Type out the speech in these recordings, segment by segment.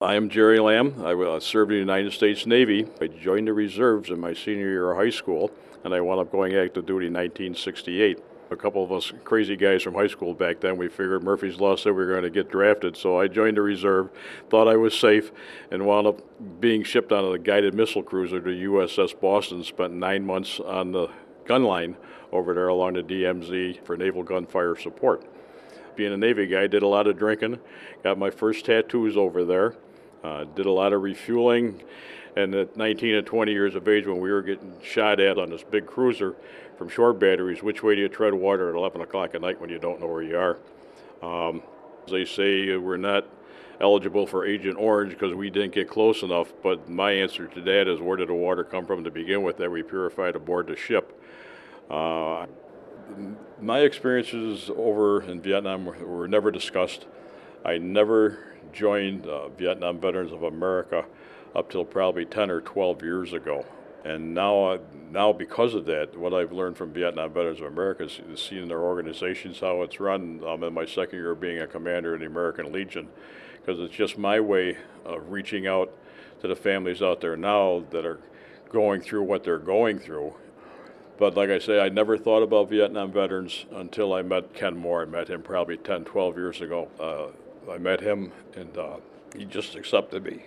I am Jerry Lamb. I served in the United States Navy. I joined the reserves in my senior year of high school, and I wound up going active duty in 1968. A couple of us crazy guys from high school back then, we figured Murphy's Law said we were going to get drafted, so I joined the reserve, thought I was safe, and wound up being shipped on a guided missile cruiser to USS Boston, spent 9 months on the gun line over there along the DMZ for naval gunfire support. Being a Navy guy, did a lot of drinking, got my first tattoos over there. Did a lot of refueling, and at 19 and 20 years of age, when we were getting shot at on this big cruiser from shore batteries, which way do you tread water at 11 o'clock at night when you don't know where you are? They say we're not eligible for Agent Orange because we didn't get close enough, but my answer to that is, where did the water come from to begin with that we purified aboard the ship? My experiences over in Vietnam were never discussed. I never joined Vietnam Veterans of America up till probably 10 or 12 years ago. And now because of that, what I've learned from Vietnam Veterans of America is seeing their organizations, how it's run. I'm in my second year of being a commander in the American Legion, because it's just my way of reaching out to the families out there now that are going through what they're going through. But like I say, I never thought about Vietnam veterans until I met Ken Moore. I met him probably 10, 12 years ago. I met him, and he just accepted me.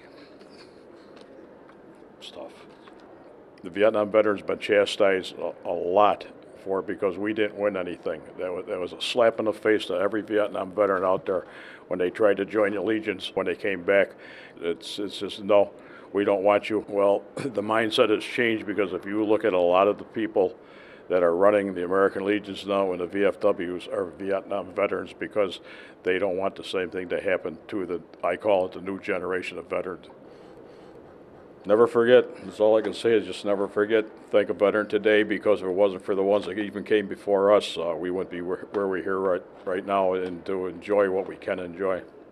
Stuff. The Vietnam veterans been chastised a lot for it because we didn't win anything. That was a slap in the face to every Vietnam veteran out there when they tried to join the Legions. When they came back, it's just, no, we don't want you. Well, the mindset has changed, because if you look at a lot of the people that are running the American Legions now and the VFWs are Vietnam veterans, because they don't want the same thing to happen to I call it the new generation of veterans. Never forget. That's all I can say, is just never forget. Thank a veteran today, because if it wasn't for the ones that even came before us, we wouldn't be where we're here right now, and to enjoy what we can enjoy.